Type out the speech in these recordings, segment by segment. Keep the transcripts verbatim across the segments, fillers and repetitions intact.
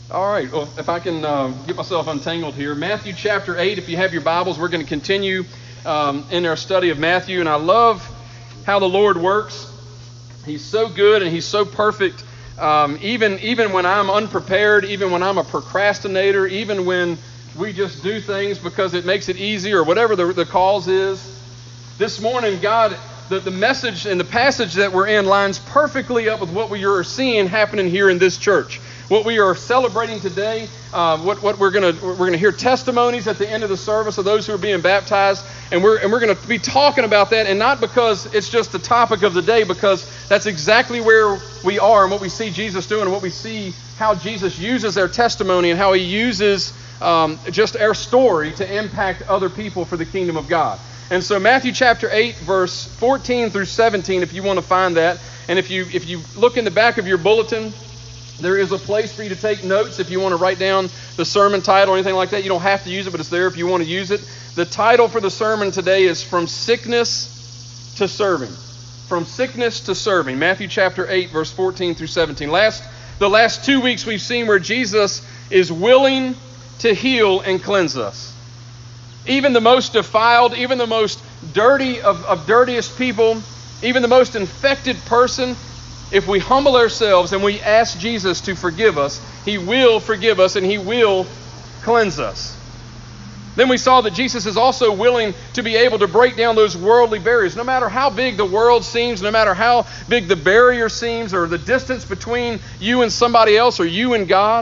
All right, well, if I can uh, get myself untangled here. Matthew chapter eight, if you have your Bibles, we're going to continue um, in our study of Matthew. And I love how the Lord works. He's so good and he's so perfect. Um, even, even when I'm unprepared, even when I'm a procrastinator, even when we just do things because it makes it easy or whatever the, the cause is. This morning, God, the, the message and the passage that we're in lines perfectly up with what we are seeing happening here in this church. What we are celebrating today, uh, what, what we're gonna we're gonna hear testimonies at the end of the service of those who are being baptized, and we're and we're gonna be talking about that, and not because it's just the topic of the day, because that's exactly where we are and what we see Jesus doing, and what we see how Jesus uses our testimony and how he uses um, just our story to impact other people for the kingdom of God. And so Matthew chapter eight, verse fourteen through seventeen, if you want to find that, and if you if you look in the back of your bulletin, there is a place for you to take notes if you want to write down the sermon title or anything like that. You don't have to use it, but it's there if you want to use it. The title for the sermon today is From Sickness to Serving. From Sickness to Serving. Matthew chapter eight, verse fourteen through seventeen. Last, the last two weeks we've seen where Jesus is willing to heal and cleanse us. Even the most defiled, even the most dirty of, of dirtiest people, even the most infected person, if we humble ourselves and we ask Jesus to forgive us, he will forgive us and he will cleanse us. Then we saw that Jesus is also willing to be able to break down those worldly barriers. No matter how big the world seems, no matter how big the barrier seems, or the distance between you and somebody else or you and God,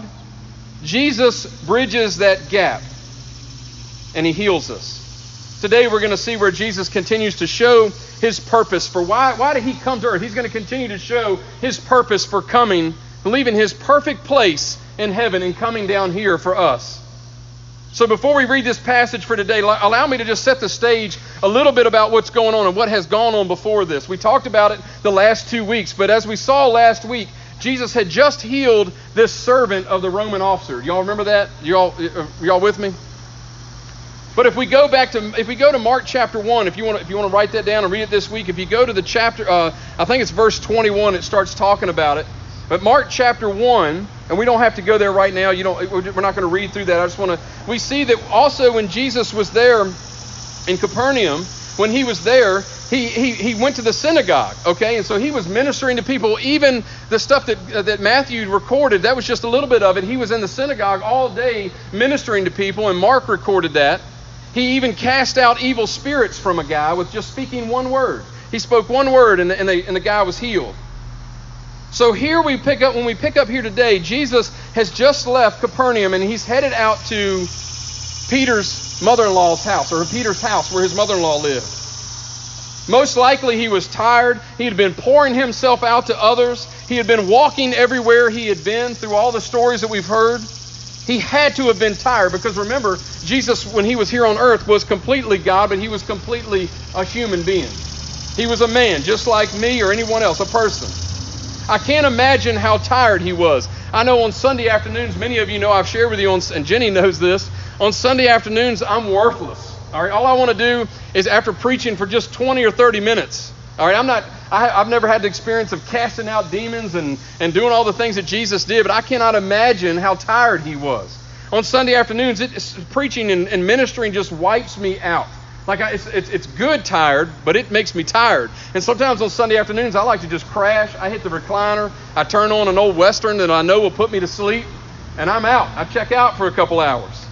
Jesus bridges that gap and he heals us. Today we're going to see where Jesus continues to show his purpose for why, why did he come to earth? He's going to continue to show his purpose for coming, leaving his perfect place in heaven and coming down here for us. So before we read this passage for today, allow me to just set the stage a little bit about what's going on and what has gone on before this. We talked about it the last two weeks, but as we saw last week, Jesus had just healed this servant of the Roman officer. Y'all remember that? Y'all, y'all with me? But if we go back to if we go to Mark chapter one, if you want to, if you want to write that down and read it this week, if you go to the chapter, uh, I think it's verse twenty-one, it starts talking about it. But Mark chapter one, and we don't have to go there right now. You don't. We're not going to read through that. I just want to. We see that also when Jesus was there in Capernaum, when he was there, he he he went to the synagogue. Okay, and so he was ministering to people. Even the stuff that uh, that Matthew recorded, that was just a little bit of it. He was in the synagogue all day ministering to people, and Mark recorded that. He even cast out evil spirits from a guy with just speaking one word. He spoke one word and the, and the, and the guy was healed. So here we pick up, when we pick up here today, Jesus has just left Capernaum and he's headed out to Peter's mother-in-law's house, or Peter's house where his mother-in-law lived. Most likely he was tired. He had been pouring himself out to others. He had been walking everywhere he had been through all the stories that we've heard. He had to have been tired because remember, Jesus, when he was here on earth, was completely God, but he was completely a human being. He was a man, just like me or anyone else, a person. I can't imagine how tired he was. I know on Sunday afternoons, many of you know I've shared with you, on, and Jenny knows this, on Sunday afternoons, I'm worthless. All right, all I want to do is after preaching for just twenty or thirty minutes. All right, I'm not, I, I've never had the experience of casting out demons and, and doing all the things that Jesus did, but I cannot imagine how tired he was. On Sunday afternoons, it, preaching and, and ministering just wipes me out. Like I, it's, it's it's good tired, but it makes me tired. And sometimes on Sunday afternoons, I like to just crash. I hit the recliner. I turn on an old Western that I know will put me to sleep, and I'm out. I check out for a couple hours.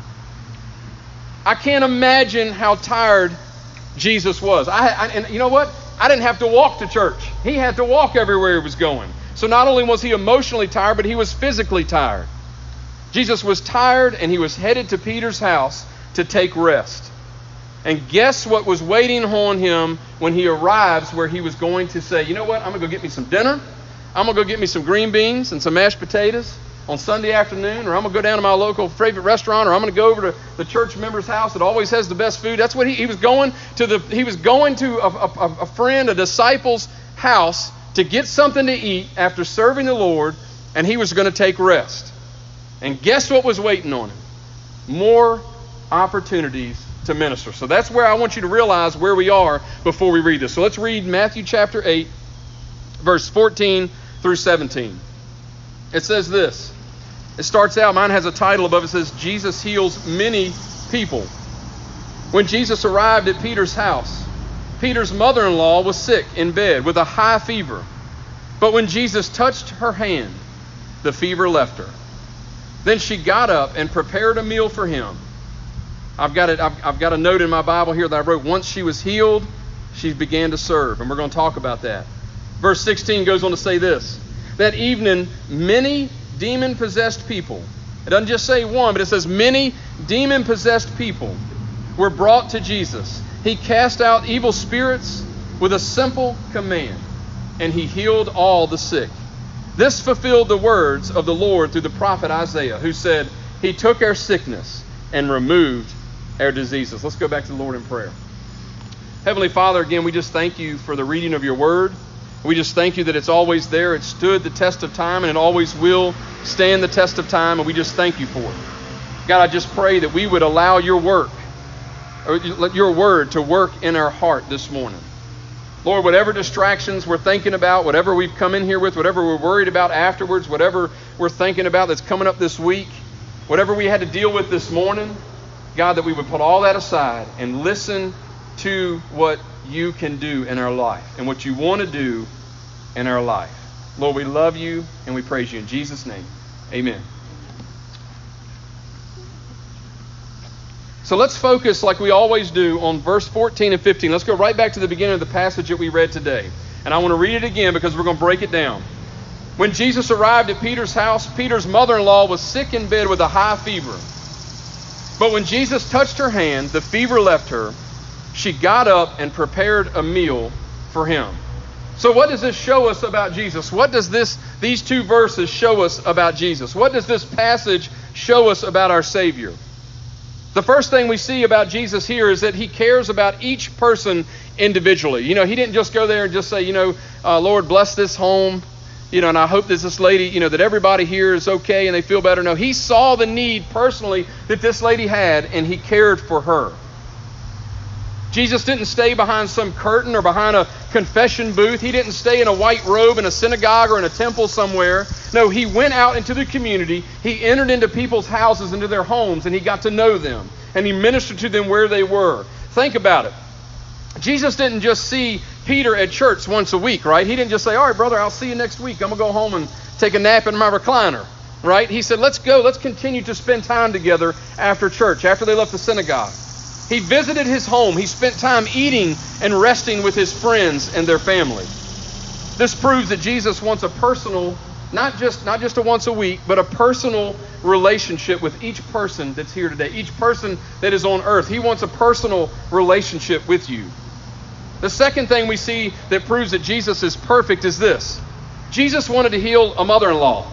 I can't imagine how tired Jesus was. I, I and you know what? I didn't have to walk to church. He had to walk everywhere he was going. So not only was he emotionally tired, but he was physically tired. Jesus was tired and he was headed to Peter's house to take rest. And guess what was waiting on him when he arrives, where he was going to say, you know what, I'm going to go get me some dinner. I'm going to go get me some green beans and some mashed potatoes on Sunday afternoon, or I'm going to go down to my local favorite restaurant, or I'm going to go over to the church member's house that always has the best food. That's what he, he was going to. The He was going to a, a, a friend, a disciple's house to get something to eat after serving the Lord, and he was going to take rest. And guess what was waiting on him? More opportunities to minister. So that's where I want you to realize where we are before we read this. So let's read Matthew chapter eight, verse fourteen through seventeen. It says this: It starts out, mine has a title above it, says, Jesus heals many people. When Jesus arrived at Peter's house, Peter's mother-in-law was sick in bed with a high fever. But when Jesus touched her hand, the fever left her. Then she got up and prepared a meal for him. I've got it. I've, I've got a note in my Bible here that I wrote. Once she was healed, she began to serve, and we're going to talk about that. Verse sixteen goes on to say this: that evening, many demon-possessed people. It doesn't just say one, but it says many demon-possessed people were brought to Jesus. He cast out evil spirits with a simple command, and he healed all the sick. This fulfilled the words of the Lord through the prophet Isaiah, who said, he took our sickness and removed our diseases. Let's go back to the Lord in prayer. Heavenly Father, again, we just thank you for the reading of your word. We just thank you that it's always there. It stood the test of time, and it always will stand the test of time, and we just thank you for it. God, I just pray that we would allow your work, or let your word to work in our heart this morning. Lord, whatever distractions we're thinking about, whatever we've come in here with, whatever we're worried about afterwards, whatever we're thinking about that's coming up this week, whatever we had to deal with this morning, God, that we would put all that aside and listen to what you can do in our life and what you want to do in our life. Lord, we love you and we praise you in Jesus' name. Amen. So let's focus, like we always do, on verse fourteen and fifteen. Let's go right back to the beginning of the passage that we read today. And I want to read it again because we're going to break it down. When Jesus arrived at Peter's house, Peter's mother-in-law was sick in bed with a high fever. But when Jesus touched her hand, the fever left her. She got up and prepared a meal for him. So what does this show us about Jesus? What does this these two verses show us about Jesus? What does this passage show us about our Savior? The first thing we see about Jesus here is that he cares about each person individually. You know, he didn't just go there and just say, you know, uh, Lord, bless this home. You know, and I hope that this lady, you know, that everybody here is okay and they feel better. No, he saw the need personally that this lady had, and he cared for her. Jesus didn't stay behind some curtain or behind a confession booth. He didn't stay in a white robe in a synagogue or in a temple somewhere. No, he went out into the community. He entered into people's houses, into their homes, and he got to know them. And he ministered to them where they were. Think about it. Jesus didn't just see Peter at church once a week, right? He didn't just say, all right, brother, I'll see you next week. I'm going to go home and take a nap in my recliner, right? He said, let's go. Let's continue to spend time together after church, after they left the synagogue. He visited his home. He spent time eating and resting with his friends and their family. This proves that Jesus wants a personal, not just not just a once a week, but a personal relationship with each person that's here today, each person that is on earth. He wants a personal relationship with you. The second thing we see that proves that Jesus is perfect is this. Jesus wanted to heal a mother-in-law.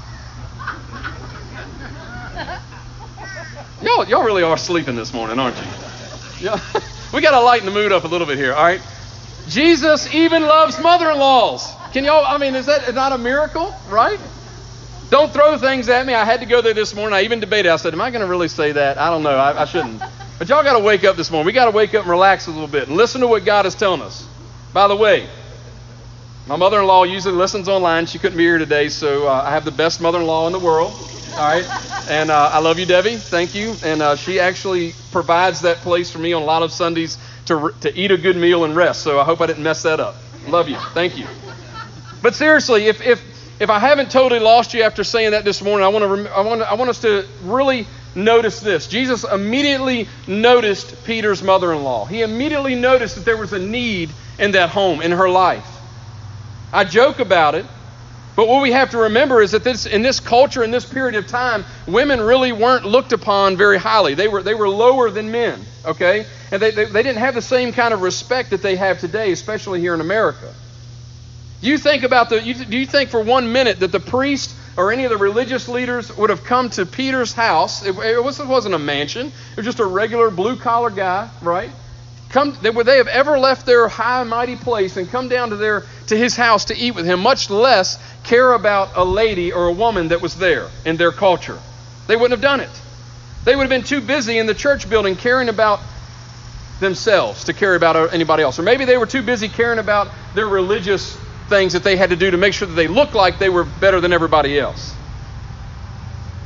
Y'all, y'all really are sleeping this morning, aren't you? Yeah. We got to lighten the mood up a little bit here, all right? Jesus even loves mother-in-laws. Can y'all, I mean, is that not a miracle, right? Don't throw things at me. I had to go there this morning. I even debated. I said, am I going to really say that? I don't know. I, I shouldn't. But y'all got to wake up this morning. We got to wake up and relax a little bit and listen to what God is telling us. By the way, my mother-in-law usually listens online. She couldn't be here today, so uh, I have the best mother-in-law in the world. All right. And uh, I love you, Debbie. Thank you. And uh, she actually provides that place for me on a lot of Sundays to to eat a good meal and rest. So I hope I didn't mess that up. Love you. Thank you. But seriously, if if if I haven't totally lost you after saying that this morning, I want to rem- I want I want us to really notice this. Jesus immediately noticed Peter's mother-in-law. He immediately noticed that there was a need in that home, in her life. I joke about it. But what we have to remember is that this, in this culture, in this period of time, women really weren't looked upon very highly. They were they were lower than men, okay? And they, they, they didn't have the same kind of respect that they have today, especially here in America. Do you think about the? You, do you think for one minute that the priest or any of the religious leaders would have come to Peter's house? It, it wasn't a mansion. It was just a regular blue-collar guy, right? Come, would they have ever left their high and mighty place and come down to their to his house to eat with him, much less care about a lady or a woman that was there in their culture? They wouldn't have done it. They would have been too busy in the church building caring about themselves to care about anybody else. Or maybe they were too busy caring about their religious things that they had to do to make sure that they looked like they were better than everybody else.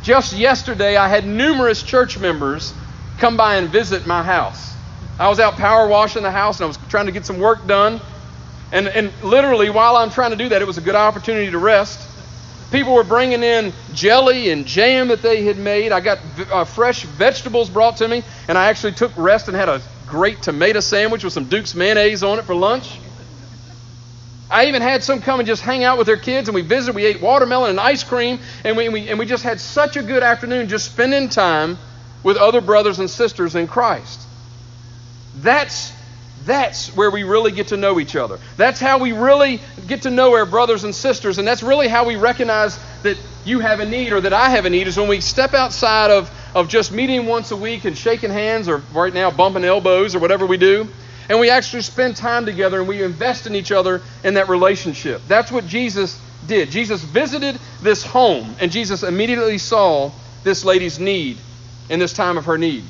Just yesterday, I had numerous church members come by and visit my house. I was out power washing the house and I was trying to get some work done. And, and literally, while I'm trying to do that, it was a good opportunity to rest. People were bringing in jelly and jam that they had made. I got uh, fresh vegetables brought to me, and I actually took rest and had a great tomato sandwich with some Duke's mayonnaise on it for lunch. I even had some come and just hang out with their kids, and we visited. We ate watermelon and ice cream, and we, we and we just had such a good afternoon just spending time with other brothers and sisters in Christ. That's That's where we really get to know each other. That's how we really get to know our brothers and sisters. And that's really how we recognize that you have a need or that I have a need, is when we step outside of, of just meeting once a week and shaking hands, or right now bumping elbows or whatever we do. And we actually spend time together and we invest in each other in that relationship. That's what Jesus did. Jesus visited this home, and Jesus immediately saw this lady's need in this time of her need.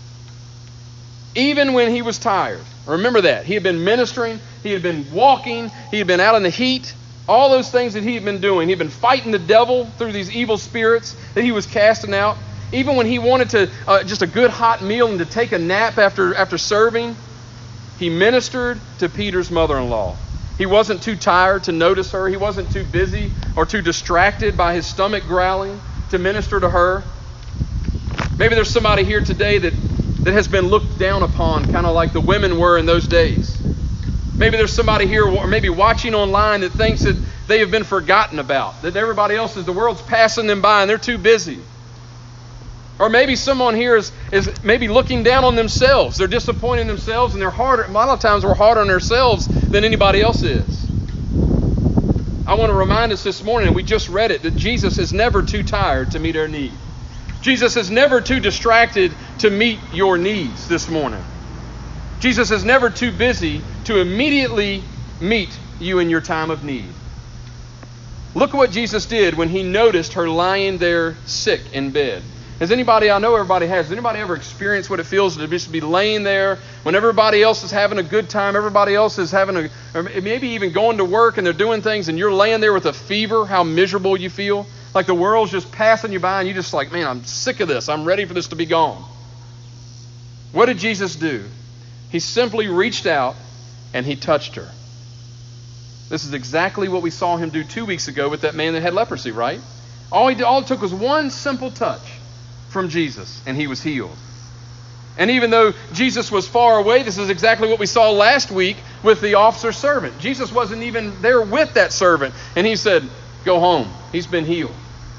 Even when he was tired. Remember that. He had been ministering. He had been walking. He had been out in the heat. All those things that he had been doing. He had been fighting the devil through these evil spirits that he was casting out. Even when he wanted to uh, just a good hot meal and to take a nap after, after serving, he ministered to Peter's mother-in-law. He wasn't too tired to notice her. He wasn't too busy or too distracted by his stomach growling to minister to her. Maybe there's somebody here today that that has been looked down upon, kind of like the women were in those days. Maybe there's somebody here, or maybe watching online, that thinks that they have been forgotten about, that everybody else is, the world's passing them by and they're too busy. Or maybe someone here is, is maybe looking down on themselves. They're disappointing themselves, and they're harder. A lot of times we're harder on ourselves than anybody else is. I want to remind us this morning, and we just read it, that Jesus is never too tired to meet our need. Jesus is never too distracted to meet your needs this morning. Jesus is never too busy to immediately meet you in your time of need. Look at what Jesus did when he noticed her lying there sick in bed. Has anybody, I know everybody has, has anybody ever experienced what it feels to just be laying there when everybody else is having a good time, everybody else is having a, or maybe even going to work and they're doing things, and you're laying there with a fever, how miserable you feel? Like the world's just passing you by and you're just like, man, I'm sick of this. I'm ready for this to be gone. What did Jesus do? He simply reached out and he touched her. This is exactly what we saw him do two weeks ago with that man that had leprosy, right? All, he did, all it took was one simple touch from Jesus and he was healed. And even though Jesus was far away, this is exactly what we saw last week with the officer's servant. Jesus wasn't even there with that servant. And he said, go home. He's been healed.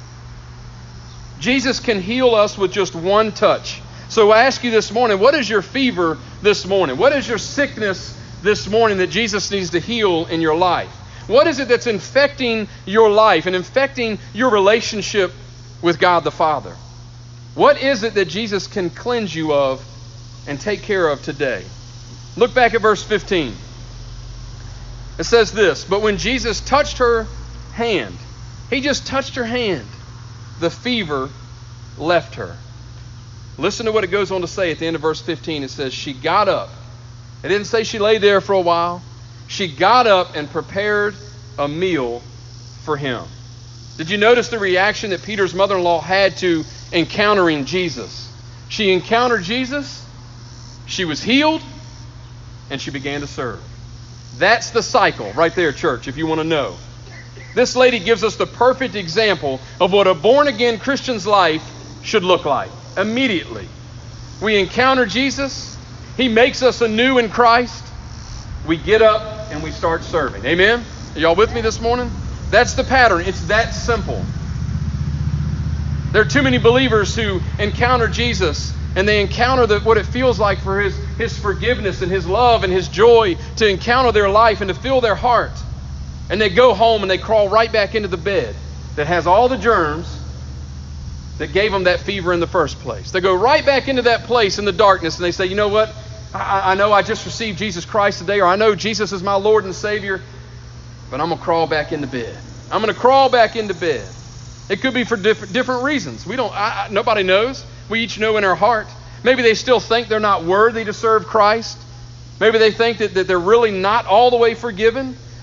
Jesus can heal us with just one touch. So I ask you this morning, what is your fever this morning? What is your sickness this morning that Jesus needs to heal in your life? What is it that's infecting your life and infecting your relationship with God the Father? What is it that Jesus can cleanse you of and take care of today? Look back at verse fifteen. It says this, but when Jesus touched her hand, he just touched her hand, the fever left her. Listen to what it goes on to say at the end of verse fifteen. It says, she got up. It didn't say she lay there for a while. She got up and prepared a meal for him. Did you notice the reaction that Peter's mother-in-law had to encountering Jesus? She encountered Jesus, she was healed, and she began to serve. That's the cycle right there, church, if you want to know. This lady gives us the perfect example of what a born-again Christian's life should look like. Immediately, we encounter Jesus. He makes us anew in Christ. We get up and we start serving. Amen? Are y'all with me this morning? That's the pattern. It's that simple. There are too many believers who encounter Jesus and they encounter the, what it feels like for his, his forgiveness and his love and his joy to encounter their life and to fill their heart. And they go home and they crawl right back into the bed that has all the germs that gave them that fever in the first place. They go right back into that place in the darkness and they say, you know what? I, I know I just received Jesus Christ today, or I know Jesus is my Lord and Savior, but I'm going to crawl back into bed. I'm going to crawl back into bed. It could be for different, different reasons. We don't. I, I, nobody knows. We each know in our heart. Maybe they still think they're not worthy to serve Christ. Maybe they think that, that they're really not all the way forgiven.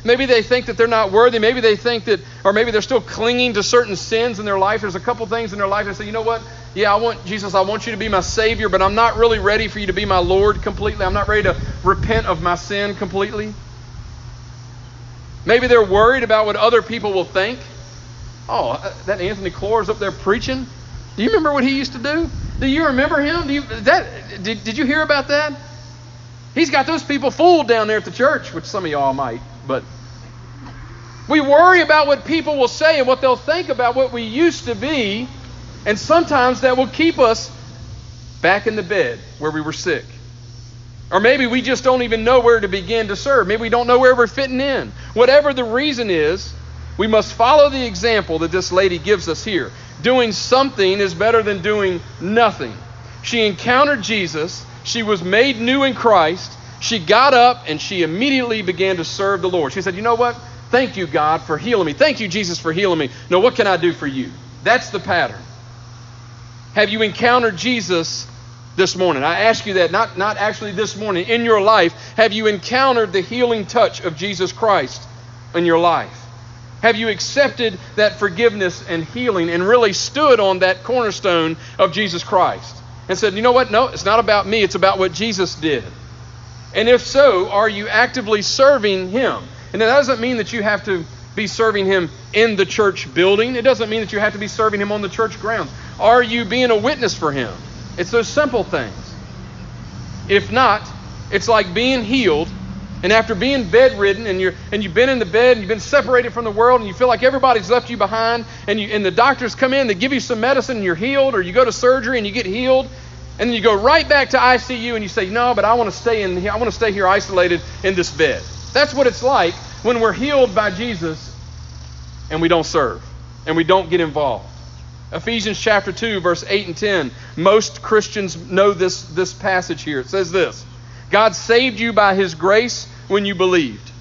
Maybe they think that they're not worthy. Maybe they think that, or maybe they're still clinging to certain sins in their life. There's a couple things in their life that say, you know what? Yeah, I want Jesus, I want you to be my Savior, but I'm not really ready for you to be my Lord completely. I'm not ready to repent of my sin completely. Maybe they're worried about what other people will think. Oh, that Anthony Clore is up there preaching. Do you remember what he used to do? Do you remember him? Do you, that, did, did you hear about that? He's got those people fooled down there at the church, which some of y'all might. But we worry about what people will say and what they'll think about what we used to be. And sometimes that will keep us back in the bed where we were sick. Or maybe we just don't even know where to begin to serve. Maybe we don't know where we're fitting in. Whatever the reason is, we must follow the example that this lady gives us here. Doing something is better than doing nothing. She encountered Jesus. She was made new in Christ. She got up and she immediately began to serve the Lord. She said, you know what? Thank you, God, for healing me. Thank you, Jesus, for healing me. Now, what can I do for you? That's the pattern. Have you encountered Jesus this morning? I ask you that, not, not actually this morning. In your life, have you encountered the healing touch of Jesus Christ in your life? Have you accepted that forgiveness and healing and really stood on that cornerstone of Jesus Christ and said, you know what? No, it's not about me. It's about what Jesus did. And if so, are you actively serving Him? And that doesn't mean that you have to be serving Him in the church building. It doesn't mean that you have to be serving Him on the church grounds. Are you being a witness for Him? It's those simple things. If not, it's like being healed, and after being bedridden, and you're and you've been in the bed, and you've been separated from the world, and you feel like everybody's left you behind, and you and the doctors come in, they give you some medicine, and you're healed, or you go to surgery and you get healed, and then you go right back to I C U, and you say, no, but I want to stay in here. I want to stay here isolated in this bed. That's what it's like when we're healed by Jesus, and we don't serve, and we don't get involved. Ephesians chapter two, verse eight and ten. Most Christians know this, this passage here. It says this: God saved you by His grace when you believed.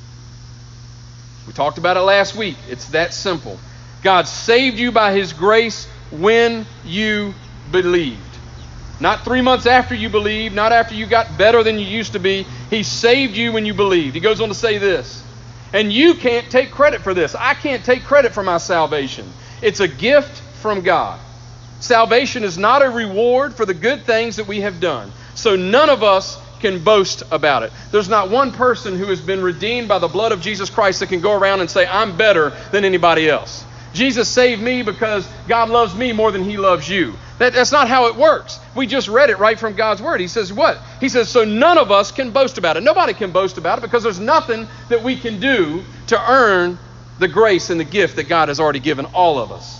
We talked about it last week. It's that simple. God saved you by His grace when you believed. Not three months after you believed, not after you got better than you used to be. He saved you when you believed. He goes on to say this: and you can't take credit for this. I can't take credit for my salvation. It's a gift from God. Salvation is not a reward for the good things that we have done. So none of us can boast about it. There's not one person who has been redeemed by the blood of Jesus Christ that can go around and say, I'm better than anybody else. Jesus saved me because God loves me more than He loves you. That, that's not how it works. We just read it right from God's Word. He says what? He says, so none of us can boast about it. Nobody can boast about it because there's nothing that we can do to earn the grace and the gift that God has already given all of us.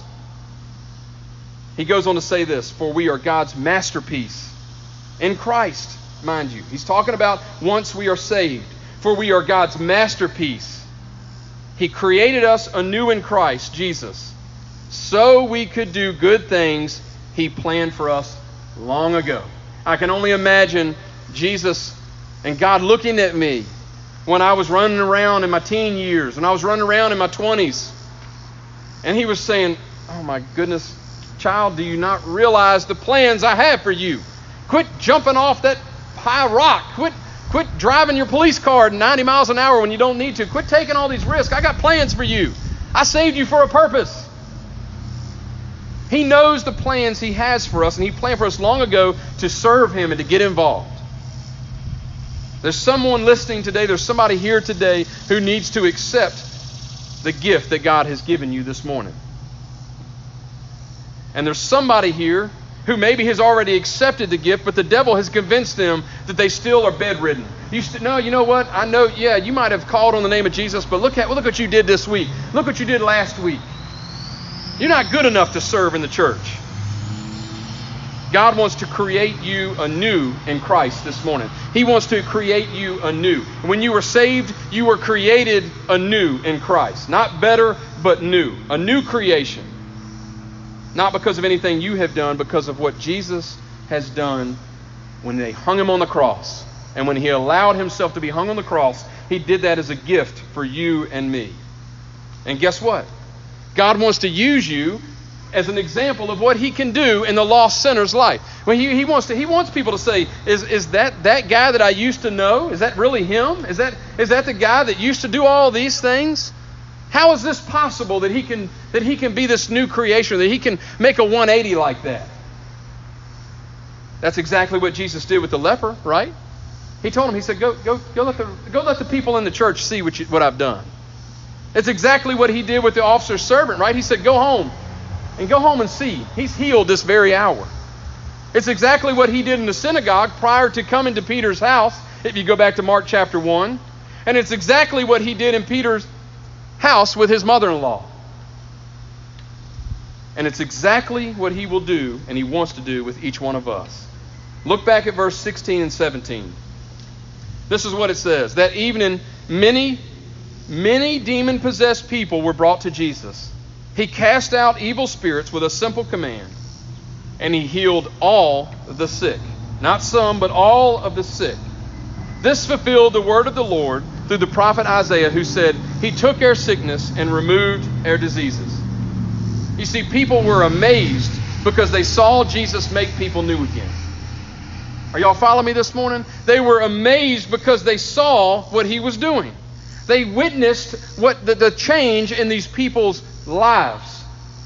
He goes on to say this: for we are God's masterpiece in Christ, mind you. He's talking about once we are saved. For we are God's masterpiece. He created us anew in Christ Jesus, so we could do good things He planned for us long ago. I can only imagine Jesus and God looking at me when I was running around in my teen years, when I was running around in my twenties. And He was saying, oh my goodness, child, do you not realize the plans I have for you? Quit jumping off that high rock. Quit quit driving your police car at ninety miles an hour when you don't need to. Quit taking all these risks. I got plans for you. I saved you for a purpose. He knows the plans He has for us, and He planned for us long ago to serve Him and to get involved. There's someone listening today, there's somebody here today who needs to accept the gift that God has given you this morning. And there's somebody here who maybe has already accepted the gift, but the devil has convinced them that they still are bedridden. You st- no, you know what? I know, yeah, you might have called on the name of Jesus, but look at well, look what you did this week. Look what you did last week. You're not good enough to serve in the church. God wants to create you anew in Christ this morning. He wants to create you anew. When you were saved, you were created anew in Christ. Not better, but new. A new creation. Not because of anything you have done, because of what Jesus has done when they hung Him on the cross. And when He allowed Himself to be hung on the cross, He did that as a gift for you and me. And guess what? God wants to use you as an example of what he can do in the lost sinner's life. When he, he wants to, he wants people to say, is, is that that guy that I used to know? Is that really him? Is that is that the guy that used to do all these things? How is this possible that he can that he can be this new creation, that he can make a one eighty like that? That's exactly what Jesus did with the leper, right? He told him, he said, go go go let the go let the people in the church see what you, what I've done. It's exactly what he did with the officer's servant, right? He said, go home and go home and see. He's healed this very hour. It's exactly what he did in the synagogue prior to coming to Peter's house, if you go back to Mark chapter one. And it's exactly what he did in Peter's house with his mother-in-law. And it's exactly what he will do and he wants to do with each one of us. Look back at verse sixteen and seventeen. This is what it says. That evening, many, many demon-possessed people were brought to Jesus. He cast out evil spirits with a simple command, and he healed all the sick. Not some, but all of the sick. This fulfilled the word of the Lord through the prophet Isaiah, who said, he took our sickness and removed our diseases. You see, people were amazed because they saw Jesus make people new again. Are y'all following me this morning? They were amazed because they saw what he was doing. They witnessed what the, the change in these people's lives.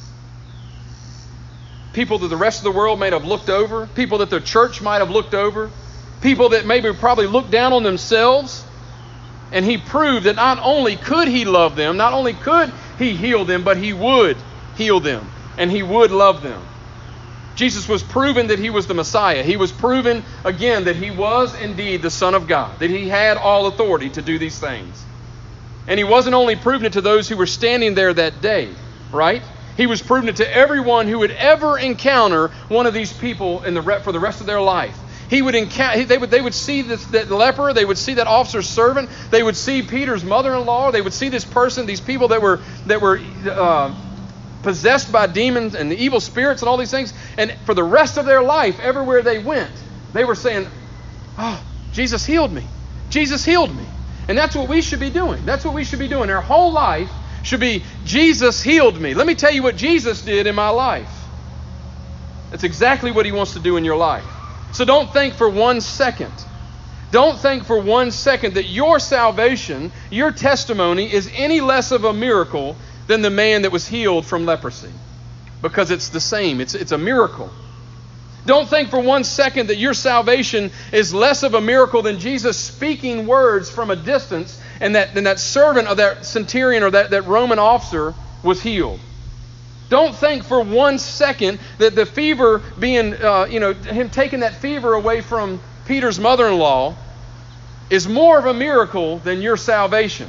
People that the rest of the world might have looked over. People that the church might have looked over. People that maybe probably looked down on themselves. And he proved that not only could he love them, not only could he heal them, but he would heal them. And he would love them. Jesus was proven that he was the Messiah. He was proven again that he was indeed the Son of God. That he had all authority to do these things. And he wasn't only proving it to those who were standing there that day, right? He was proving it to everyone who would ever encounter one of these people in the re- for the rest of their life. He would encounter. They would. They would see this, that leper. They would see that officer's servant. They would see Peter's mother-in-law. They would see this person. These people that were that were uh, possessed by demons and the evil spirits and all these things. And for the rest of their life, everywhere they went, they were saying, "Oh, Jesus healed me. Jesus healed me." And that's what we should be doing. That's what we should be doing. Our whole life should be, Jesus healed me. Let me tell you what Jesus did in my life. That's exactly what he wants to do in your life. So don't think for one second, don't think for one second that your salvation, your testimony is any less of a miracle than the man that was healed from leprosy. Because it's the same. It's, it's a miracle. Don't think for one second that your salvation is less of a miracle than Jesus speaking words from a distance and that, and that servant or that centurion or that, that Roman officer was healed. Don't think for one second that the fever being, uh, you know, him taking that fever away from Peter's mother-in-law is more of a miracle than your salvation.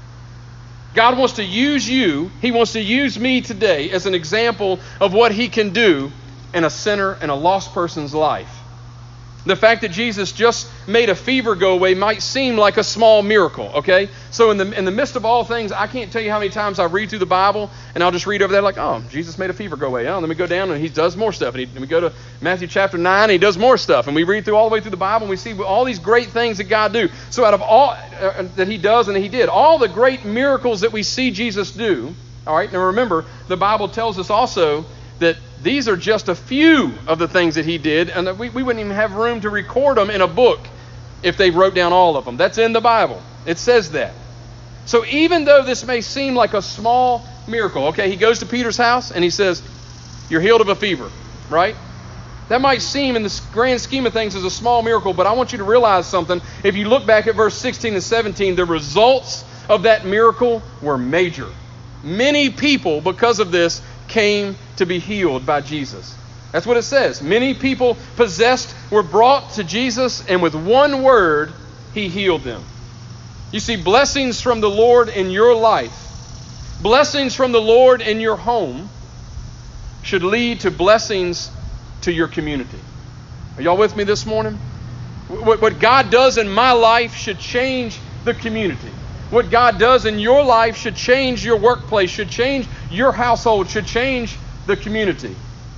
God wants to use you. He wants to use me today as an example of what he can do in a sinner and a lost person's life. The fact that Jesus just made a fever go away might seem like a small miracle, okay? So in the in the midst of all things, I can't tell you how many times I read through the Bible and I'll just read over there like, oh, Jesus made a fever go away. Oh, let me go down and he does more stuff. And, he, and we go to Matthew chapter nine and he does more stuff. And we read through all the way through the Bible and we see all these great things that God do. So out of all uh, that he does and he did, all the great miracles that we see Jesus do, all right? Now remember, the Bible tells us also that these are just a few of the things that he did, and that we, we wouldn't even have room to record them in a book if they wrote down all of them. That's in the Bible. It says that. So even though this may seem like a small miracle, okay, he goes to Peter's house and he says, you're healed of a fever, right? That might seem in the grand scheme of things as a small miracle, but I want you to realize something. If you look back at verse sixteen and seventeen, the results of that miracle were major. Many people, because of this, came to be healed by Jesus. That's what it says. Many people possessed were brought to Jesus, and with one word, he healed them. You see, blessings from the Lord in your life, blessings from the Lord in your home, should lead to blessings to your community. Are y'all with me this morning? What, what God does in my life should change the community. What God does in your life should change your workplace, should change your household, should change the community.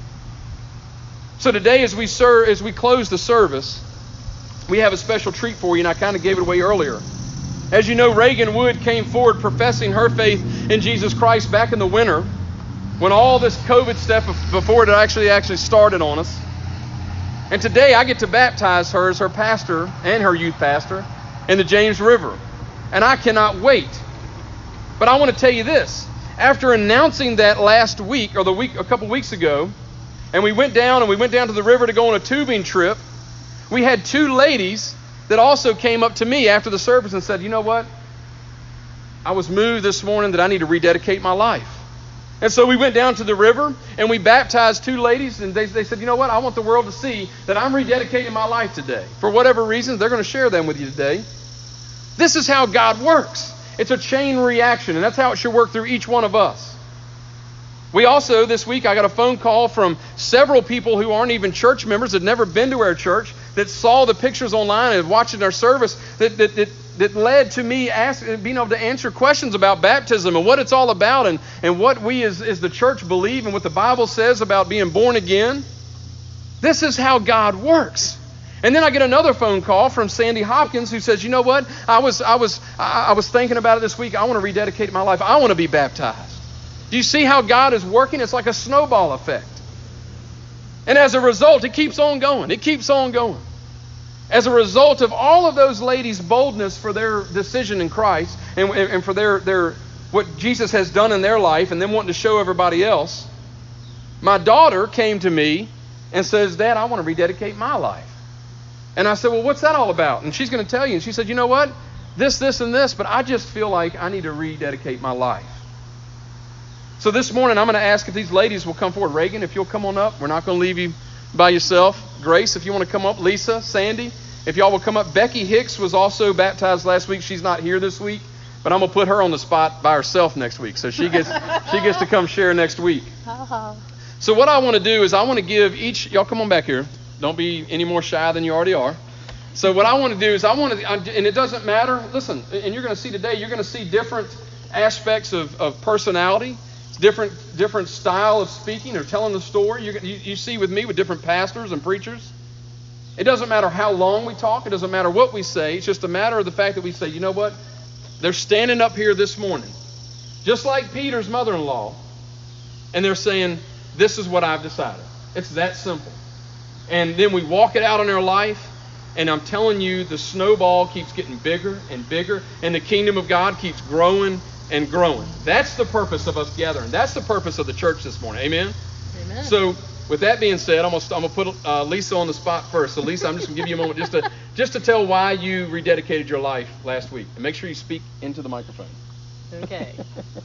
So today, as we serve, as we close the service, we have a special treat for you, and I kind of gave it away earlier. As you know, Reagan Wood came forward professing her faith in Jesus Christ back in the winter. when all this COVID stuff before it actually actually started on us. And today I get to baptize her as her pastor and her youth pastor in the James River. And I cannot wait. But I want to tell you this. After announcing that last week, or the week, a couple weeks ago, and we went down and we went down to the river to go on a tubing trip, we had two ladies that also came up to me after the service and said, you know what? I was moved this morning that I need to rededicate my life. And so we went down to the river and we baptized two ladies, and they, they said, you know what? I want the world to see that I'm rededicating my life today. For whatever reason, they're going to share them with you today. This is how God works. It's a chain reaction, and that's how it should work through each one of us. We also, this week, I got a phone call from several people who aren't even church members, that had never been to our church, that saw the pictures online and watching our service, that that that, that led to me asking, being able to answer questions about baptism and what it's all about, and, and what we as, as the church believe and what the Bible says about being born again. This is how God works. And then I get another phone call from Sandy Hopkins, who says, you know what? I was I was I was thinking about it this week. I want to rededicate my life. I want to be baptized. Do you see how God is working? It's like a snowball effect. And as a result, it keeps on going. It keeps on going. As a result of all of those ladies' boldness for their decision in Christ, and, and for their, their what Jesus has done in their life, and them wanting to show everybody else, my daughter came to me and says, Dad, I want to rededicate my life. And I said, well, what's that all about? And she's going to tell you. And she said, you know what? This, this, and this, but I just feel like I need to rededicate my life. So this morning, I'm going to ask if these ladies will come forward. Reagan, if you'll come on up. We're not going to leave you by yourself. Grace, if you want to come up. Lisa, Sandy, if y'all will come up. Becky Hicks was also baptized last week. She's not here this week, but I'm going to put her on the spot by herself next week. So she gets she gets to come share next week. So what I want to do is I want to give each, y'all come on back here. Don't be any more shy than you already are. So what I want to do is I want to, and it doesn't matter, listen, and you're going to see today, you're going to see different aspects of, of personality, different different style of speaking or telling the story. You're, you, you see with me with different pastors and preachers. It doesn't matter how long we talk. It doesn't matter what we say. It's just a matter of the fact that we say, you know what? They're standing up here this morning, just like Peter's mother-in-law, and they're saying, this is what I've decided. It's that simple. And then we walk it out in our life, and I'm telling you, the snowball keeps getting bigger and bigger, and the kingdom of God keeps growing and growing. That's the purpose of us gathering. That's the purpose of the church this morning. Amen? Amen. So with that being said, I'm going to, I'm going to put uh, Lisa on the spot first. So Lisa, I'm just going to give you a moment just to just to tell why you rededicated your life last week. And make sure you speak into the microphone. Okay.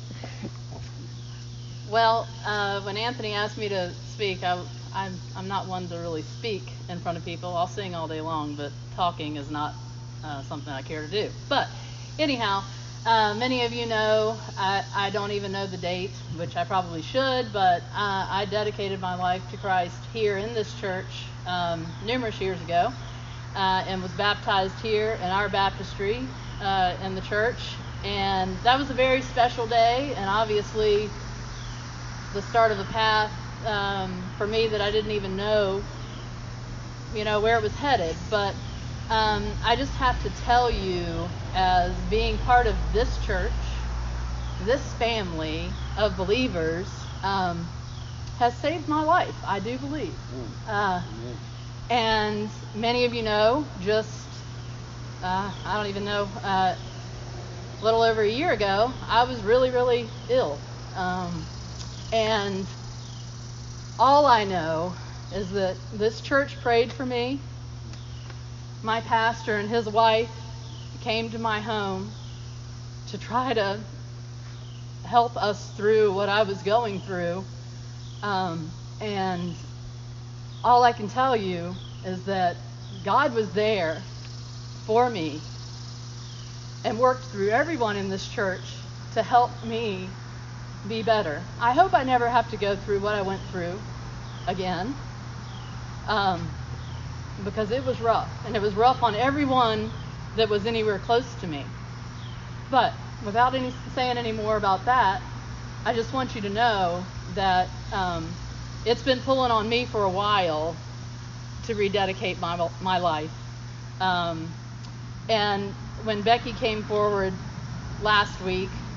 Well, uh, when Anthony asked me to speak, I, I'm, I'm not one to really speak in front of people. I'll sing all day long, but talking is not uh, something I care to do. But anyhow, uh, many of you know, I, I don't even know the date, which I probably should, but uh, I dedicated my life to Christ here in this church um, numerous years ago, uh, and was baptized here in our baptistry uh, in the church. And that was a very special day, and obviously the start of a path um, for me that I didn't even know, you know, where it was headed. But um, I just have to tell you, as being part of this church, this family of believers, um, has saved my life. I do believe. Uh, and many of you know, just, uh, I don't even know, uh, a little over a year ago, I was really, really ill. Um, and all I know is that this church prayed for me. My pastor and his wife came to my home to try to help us through what I was going through. Um, and all I can tell you is that God was there for me and worked through everyone in this church to help me be better. I hope I never have to go through what I went through again, um, because it was rough, and it was rough on everyone that was anywhere close to me. But without any saying any more about that, I just want you to know that um, it's been pulling on me for a while to rededicate my my life. Um, and when Becky came forward last week,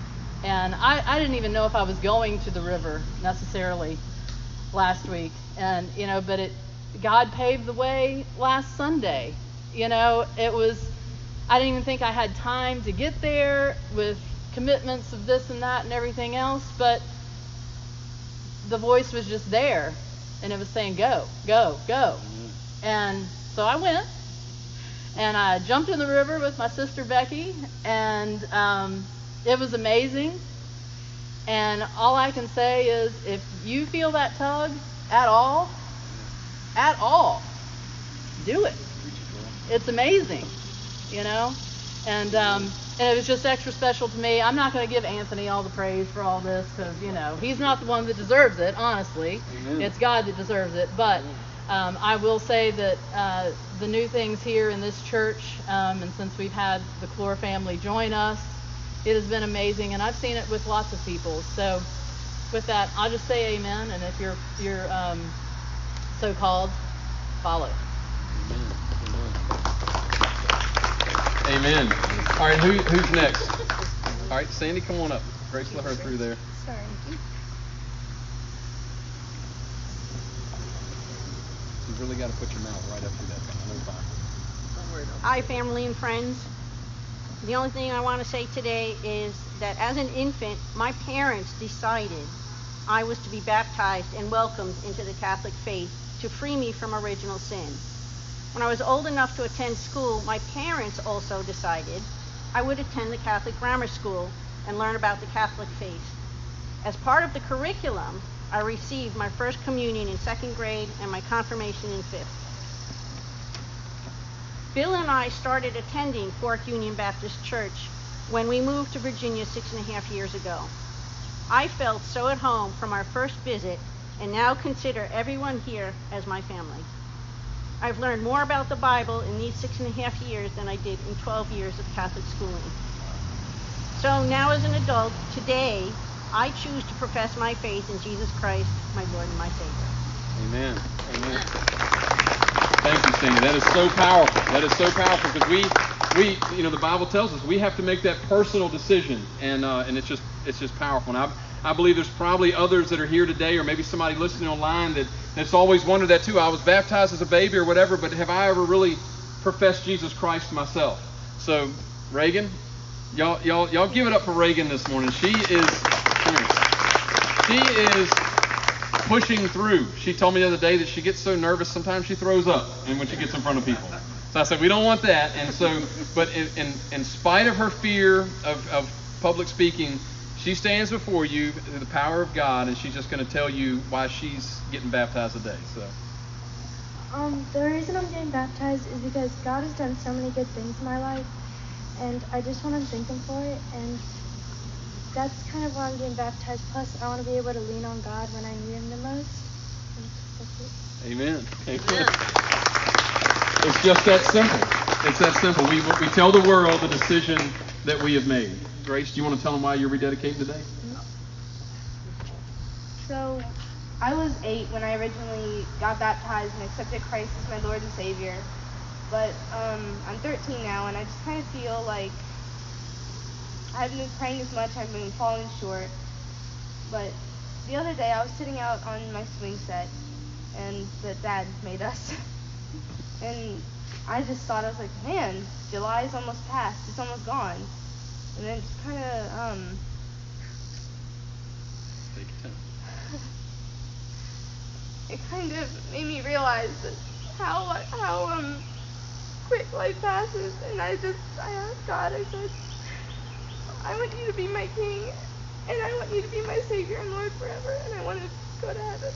And I, I didn't even know if I was going to the river necessarily last week. And, you know, but it God paved the way last Sunday. You know, it was, I didn't even think I had time to get there with commitments of this and that and everything else, but the voice was just there, and it was saying, go, go, go. Mm-hmm. And so I went, and I jumped in the river with my sister Becky, and um, it was amazing. And all I can say is, if you feel that tug at all, at all, do it. It's amazing, you know. And um, and it was just extra special to me. I'm not going to give Anthony all the praise for all this, because, you know, he's not the one that deserves it, honestly. Amen. It's God that deserves it. But um, I will say that uh, the new things here in this church, um, and since we've had the Clore family join us, it has been amazing, and I've seen it with lots of people. So with that, I'll just say amen, and if you're you're um, so called, follow. Amen. Amen. All right, who, who's next? All right, Sandy, come on up. Grace, let her through there. Sorry. You've really got to put your mouth right up to that. Hi, family and friends. The only thing I want to say today is that as an infant, my parents decided I was to be baptized and welcomed into the Catholic faith to free me from original sin. When I was old enough to attend school, my parents also decided I would attend the Catholic grammar school and learn about the Catholic faith. As part of the curriculum, I received my first communion in second grade and my confirmation in fifth. Bill and I started attending Fork Union Baptist Church when we moved to Virginia six and a half years ago. I felt so at home from our first visit and now consider everyone here as my family. I've learned more about the Bible in these six and a half years than I did in twelve years of Catholic schooling. So now as an adult, today, I choose to profess my faith in Jesus Christ, my Lord and my Savior. Amen. Amen. Thank you, Sandy. That is so powerful. That is so powerful because we, we, you know, the Bible tells us we have to make that personal decision, and uh, and it's just it's just powerful. And I, I believe there's probably others that are here today, or maybe somebody listening online that that's always wondered that too. I was baptized as a baby or whatever, but have I ever really professed Jesus Christ to myself? So, Reagan, y'all, y'all, y'all give it up for Reagan this morning. She is, she is. pushing through. She told me the other day that she gets so nervous sometimes she throws up, and when she gets in front of people. So I said we don't want that. And so, but in in, in spite of her fear of, of public speaking, she stands before you through the power of God, and she's just going to tell you why she's getting baptized today. So. Um, the reason I'm getting baptized is because God has done so many good things in my life, and I just want to thank Him for it. And that's kind of why I'm getting baptized. Plus, I want to be able to lean on God when I need Him the most. And that's it. Amen. Amen. It's just that simple. It's that simple. We we tell the world the decision that we have made. Grace, do you want to tell them why you're rededicating today? So, I was eight when I originally got baptized and accepted Christ as my Lord and Savior. But um, I'm thirteen now, and I just kind of feel like I haven't been praying as much. I've been falling short. But the other day, I was sitting out on my swing set, and that Dad made us. And I just thought, I was like, man, July's almost passed. It's almost gone. And then just kind of, um... Take your time. It kind of made me realize that how, how, um, quick life passes. And I just, I asked God, I said, I want you to be my King, and I want you to be my Savior and Lord forever, and I want to go to heaven.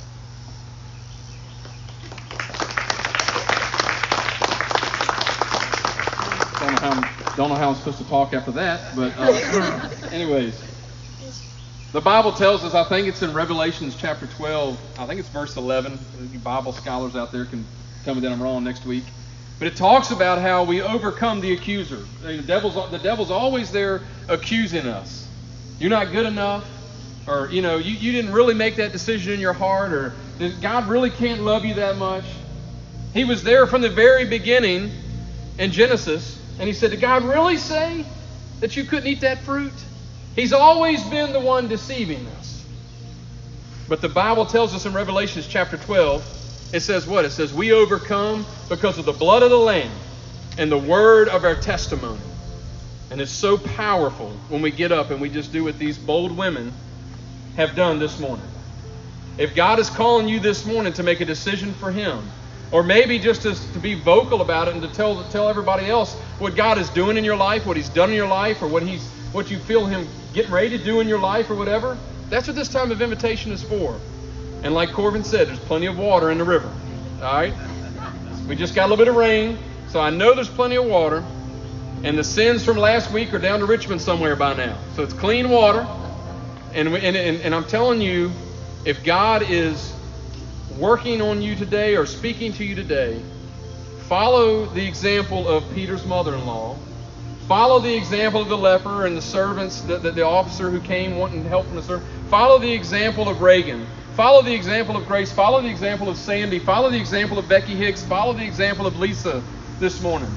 Don't know how I'm, don't know how I'm supposed to talk after that, but uh, anyways, the Bible tells us. I think it's in Revelations chapter twelve. I think it's verse eleven. You Bible scholars out there can tell me that I'm wrong next week. But it talks about how we overcome the accuser. The devil's, the devil's always there accusing us. You're not good enough, or you know, you, you didn't really make that decision in your heart, or God really can't love you that much. He was there from the very beginning in Genesis, and he said, did God really say that you couldn't eat that fruit? He's always been the one deceiving us. But the Bible tells us in Revelation chapter twelve, it says what? It says, we overcome because of the blood of the Lamb and the word of our testimony. And it's so powerful when we get up and we just do what these bold women have done this morning. If God is calling you this morning to make a decision for Him, or maybe just to, to be vocal about it and to tell tell everybody else what God is doing in your life, what He's done in your life, or what He's what you feel Him getting ready to do in your life, or whatever, that's what this time of invitation is for. And like Corbin said, there's plenty of water in the river. All right? We just got a little bit of rain, so I know there's plenty of water. And the sins from last week are down to Richmond somewhere by now. So it's clean water. And, we, and, and, and I'm telling you, if God is working on you today or speaking to you today, follow the example of Peter's mother-in-law. Follow the example of the leper and the servants, the, the, the officer who came wanting help from the servant. Follow the example of Reagan. Follow the example of Grace. Follow the example of Sandy. Follow the example of Becky Hicks. Follow the example of Lisa this morning.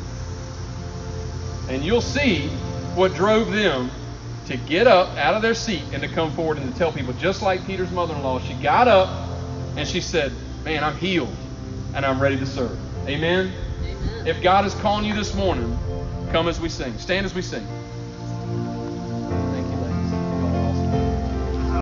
And you'll see what drove them to get up out of their seat and to come forward and to tell people, just like Peter's mother-in-law. She got up and she said, man, I'm healed and I'm ready to serve. Amen? Amen. If God is calling you this morning, come as we sing. Stand as we sing.